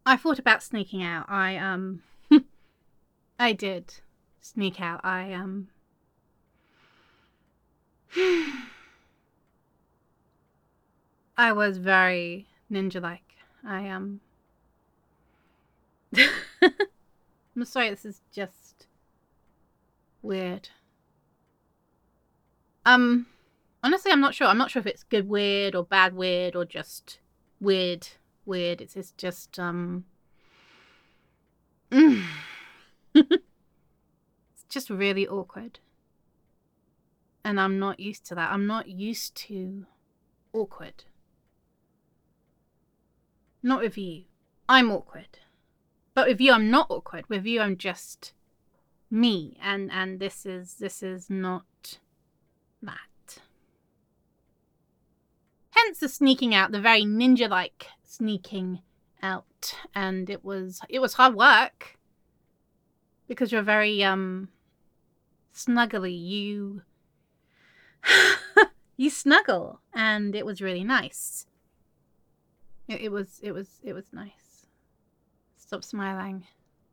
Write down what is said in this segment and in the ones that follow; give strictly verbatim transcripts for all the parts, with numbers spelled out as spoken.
I thought about sneaking out. I, um, I did sneak out. I, um, I was very ninja-like. I, um, I'm sorry, this is just weird. Um, honestly, I'm not sure. I'm not sure if it's good weird or bad weird or just weird weird. It's, it's just, um, it's just really awkward. And I'm not used to that. I'm not used to awkward. Not with you. I'm awkward. But with you, I'm not awkward. With you, I'm just me. And, and this is, this is not that. Hence the sneaking out, the very ninja-like sneaking out. And it was, it was hard work. Because you're very, um, snuggly. You, you snuggle. And it was really nice. It, it was, it was, it was nice. Stop smiling.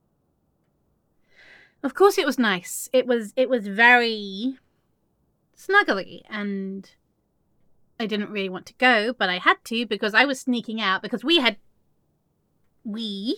Of course it was nice. It was, it was very snuggly, and I didn't really want to go, but I had to because I was sneaking out because we had, we,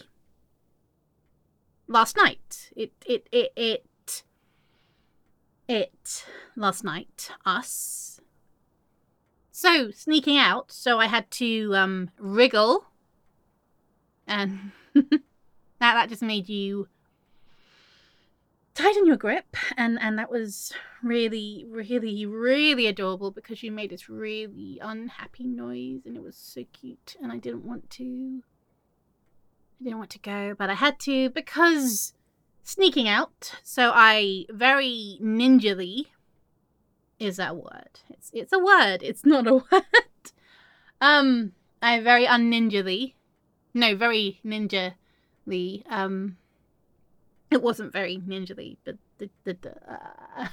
last night, it, it, it, it, it, last night, us. So, sneaking out, so I had to, um, wriggle, and that, that just made you tighten your grip, and and that was really really really adorable because you made this really unhappy noise, and it was so cute, and I didn't want to I didn't want to go, but I had to because sneaking out. So I very ninja-ly, is that a word? It's it's a word. It's not a word. um I very un-ninja-ly, no, very ninja-ly, um it wasn't very ninja-ly, but the, the, the uh...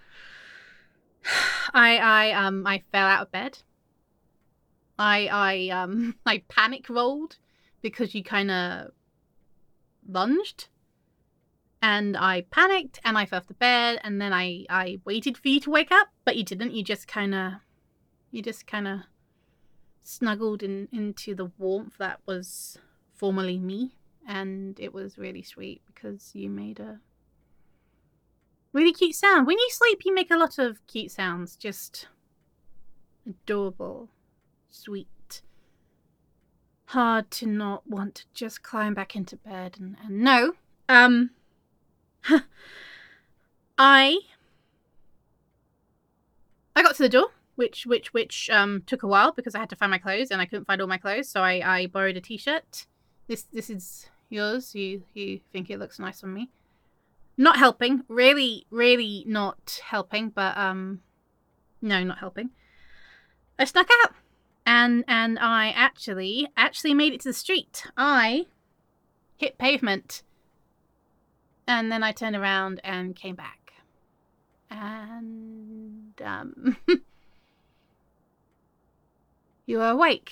I I um I fell out of bed. I I um I panic rolled because you kind of lunged, and I panicked and I fell off the bed, and then I I waited for you to wake up, but you didn't. You just kind of you just kind of snuggled in into the warmth that was formerly me. And it was really sweet because you made a really cute sound. When you sleep, you make a lot of cute sounds. Just adorable, sweet. Hard to not want to just climb back into bed and, and no. Um, I I got to the door, which which which um took a while because I had to find my clothes and I couldn't find all my clothes, so I, I borrowed a t-shirt. This this is yours. You you think it looks nice on me? Not helping. Really, really not helping, but um no, not helping. I snuck out. And and I actually actually made it to the street. I hit pavement. And then I turned around and came back. And um you were awake.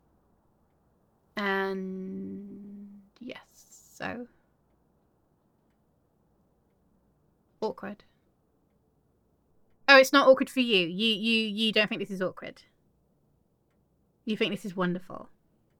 And yes, so awkward. Oh, it's not awkward for you. You you you don't think this is awkward. You think this is wonderful.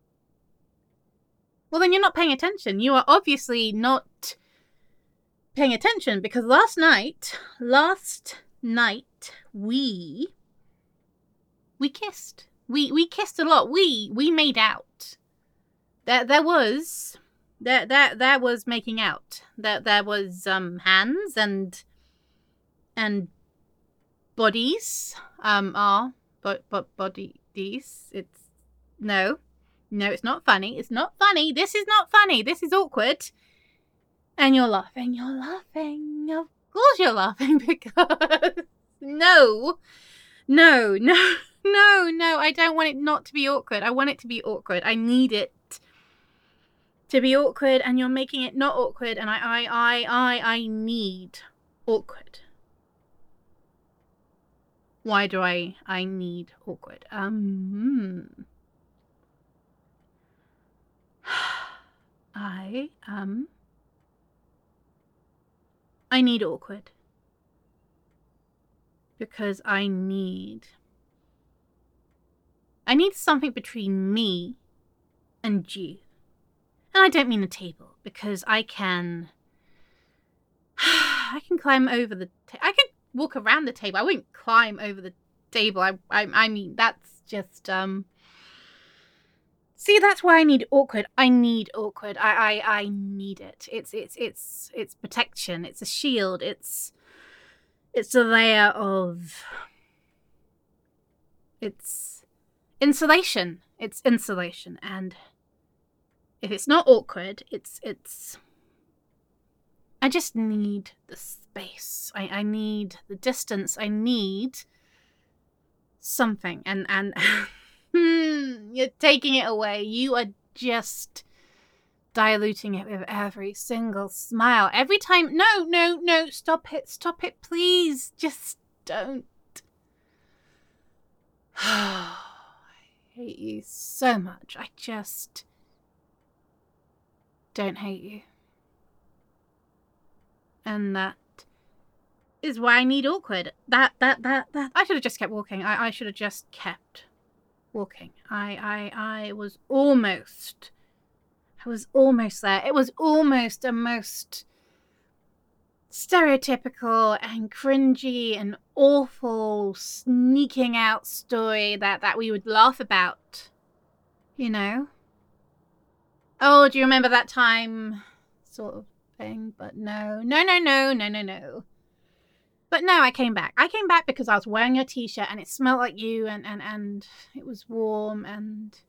Well, then you're not paying attention. You are obviously not paying attention because last night, last night we we kissed. We we kissed a lot. We we made out. There there was there there there was making out. There there was um hands and and bodies. Um are but but bodies. It's no. No, it's not funny. It's not funny. This is not funny. This is awkward. And you're laughing. You're laughing. Of course you're laughing because no. No, no, no, no. I don't want it not to be awkward. I want it to be awkward. I need it to be awkward, and you're making it not awkward, and I I I I I need awkward. Why do I I need awkward? Um hmm. I, um... I need awkward. Because I need... I need something between me and you. And I don't mean a table, because I can... I can climb over the table. I can walk around the table. I wouldn't climb over the table. I, I, I mean, that's just, um... See, that's why I need awkward. I need awkward. I, I, I need it. It's, it's, it's, it's protection. It's a shield. It's, it's a layer of... It's insulation. It's insulation. And if it's not awkward, it's, it's... I just need the space. I, I need the distance. I need something. And, and hmm, you're taking it away. You are just diluting it with every single smile. Every time. No, no, no. Stop it. Stop it, please. Just don't. I hate you so much. I just don't hate you. And that is why I need awkward. That, that, that, that. I should have just kept walking. I, I should have just kept walking. I, I, I was almost, I was almost there. It was almost a most stereotypical and cringy and awful sneaking out story that, that we would laugh about. You know? Oh, do you remember that time? Sort of. Thing, but no, no, no, no, no, no, no. But no, I came back. I came back because I was wearing your t-shirt and it smelled like you and, and, and it was warm and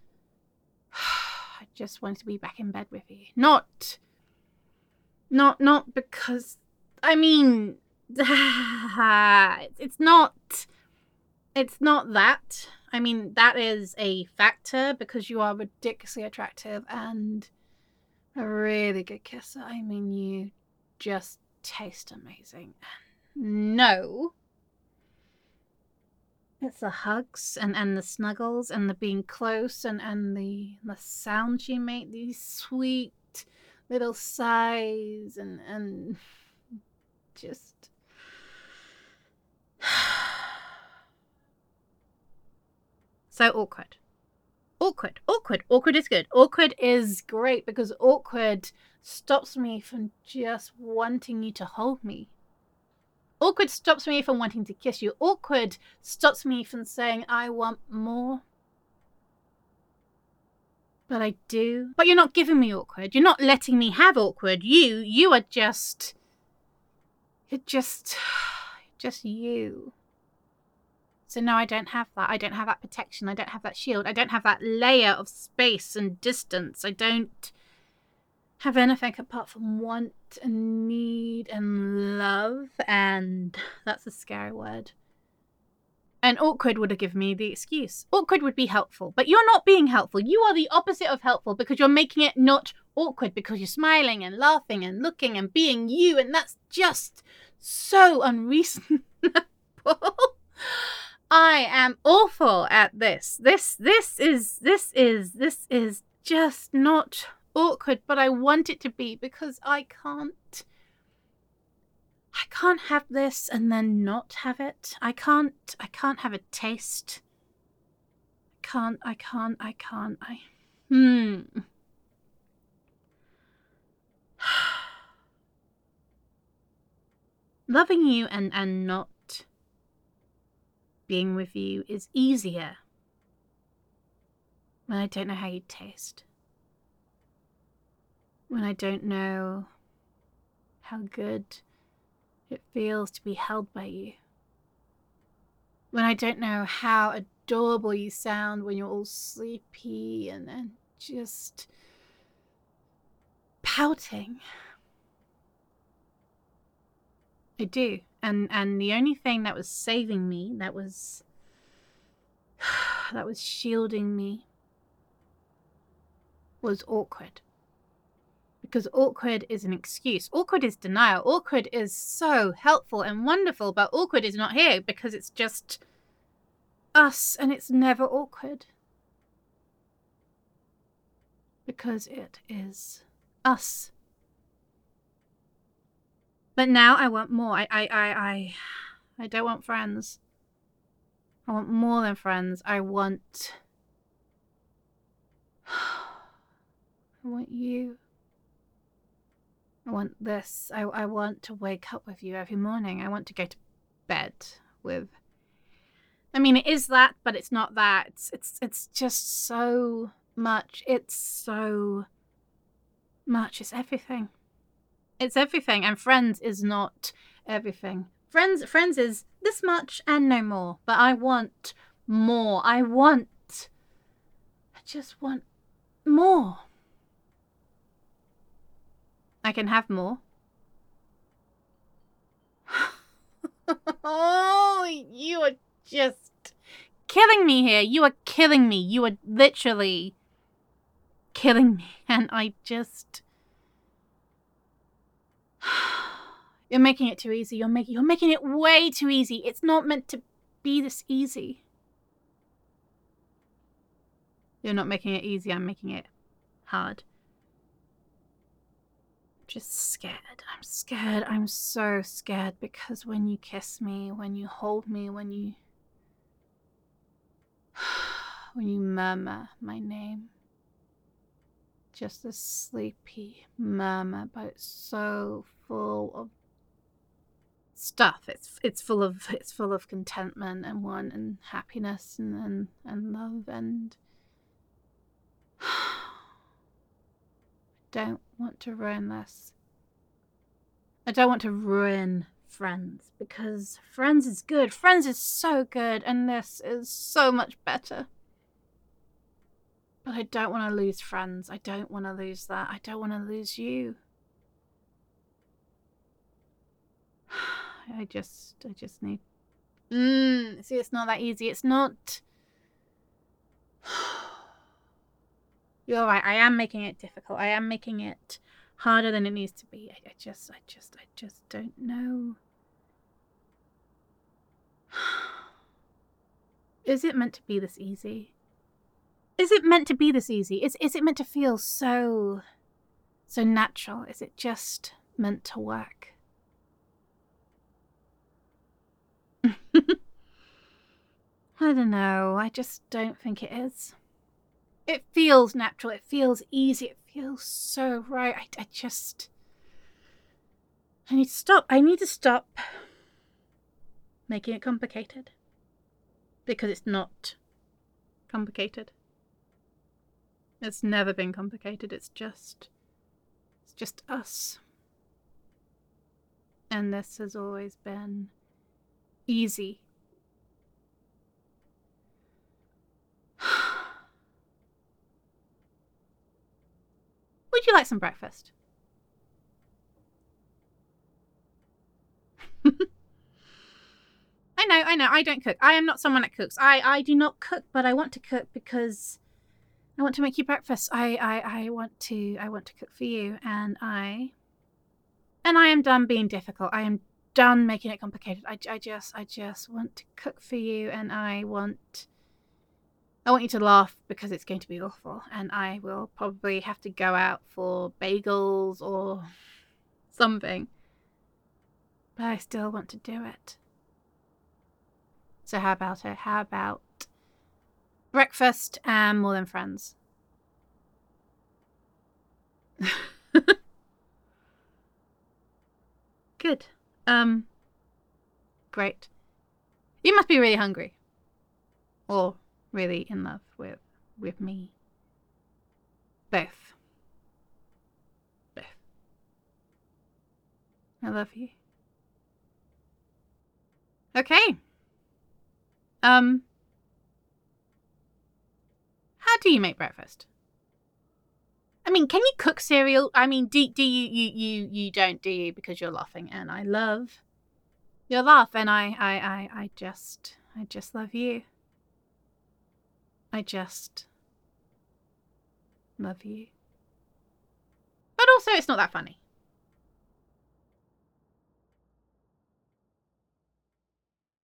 I just wanted to be back in bed with you. Not, not, not because, I mean, it's not, it's not that. I mean, that is a factor because you are ridiculously attractive and a really good kisser. I mean, you just taste amazing. No. It's the hugs and, and the snuggles and the being close and, and the, the sounds you make. These sweet little sighs and, and just... So awkward. Awkward, awkward, awkward is good. Awkward is great because awkward stops me from just wanting you to hold me. Awkward stops me from wanting to kiss you. Awkward stops me from saying I want more. But I do. But you're not giving me awkward. You're not letting me have awkward. You, you are just... You're just... Just you. So no, I don't have that. I don't have that protection. I don't have that shield. I don't have that layer of space and distance. I don't have anything apart from want and need and love. And that's a scary word. And awkward would have given me the excuse. Awkward would be helpful. But you're not being helpful. You are the opposite of helpful because you're making it not awkward because you're smiling and laughing and looking and being you. And that's just so unreasonable. I am awful at this. This, this is, this is, this is just not awkward, but I want it to be because I can't, I can't have this and then not have it. I can't, I can't have a taste. I can't, I can't, I can't, I, hmm. Loving you and, and not being with you is easier when I don't know how you taste. When I don't know how good it feels to be held by you. When I don't know how adorable you sound when you're all sleepy and, and just pouting. I do. And and the only thing that was saving me, that was that was shielding me, was awkward. Because awkward is an excuse. Awkward is denial. Awkward is so helpful and wonderful, but awkward is not here because it's just us and it's never awkward. Because it is us. But now I want more. I, I, I, I, I don't want friends. I want more than friends. I want... I want you. I want this. I, I want to wake up with you every morning. I want to go to bed with... I mean, it is that, but it's not that. It's, it's, it's just so much. It's so much. It's everything. It's everything. And friends is not everything. Friends, friends is this much and no more. But I want more. I want... I just want more. I can have more. Oh, you are just killing me here. You are killing me. You are literally killing me. And I just... You're making it too easy. You're making, you're making it way too easy. It's not meant to be this easy. You're not making it easy. I'm making it hard. Just scared. I'm scared. I'm so scared because when you kiss me, when you hold me, when you... when you murmur my name. Just a sleepy murmur, but it's so full of stuff. It's it's full of it's full of contentment and want and happiness and and, and love and... don't want to ruin this. I don't want to ruin Friends because Friends is good. Friends is so good and this is so much better. But I don't want to lose Friends. I don't want to lose that. I don't want to lose you. I just, I just need... Mm, see, it's not that easy. It's not... You're right. I am making it difficult. I am making it harder than it needs to be. I, I just, I just, I just don't know. Is it meant to be this easy? Is it meant to be this easy? Is, is it meant to feel so, so natural? Is it just meant to work? I don't know. I just don't think it is. It feels natural. It feels easy. It feels so right. I, I just... I need to stop. I need to stop making it complicated. Because it's not complicated. It's never been complicated. It's just... It's just us. And this has always been easy. Would you like some breakfast? I know, I know, I don't cook. I am not someone that cooks. I, I do not cook, but I want to cook because I want to make you breakfast. I, I, I want to, I want to cook for you, and I, and I am done being difficult. I am done making it complicated. I, I just, I just want to cook for you, and I want... I want you to laugh because it's going to be awful, and I will probably have to go out for bagels or something. But I still want to do it. So how about it? How about breakfast and more than friends? Good. Um, great. You must be really hungry. Or... really in love with with me. Both. Both. I love you. Okay. Um. How do you make breakfast? I mean, can you cook cereal? I mean, do, do you, you, you, you don't, do you? Because you're laughing and I love your laugh and I, I, I, I just, I just love you. I just love you. But also, it's not that funny.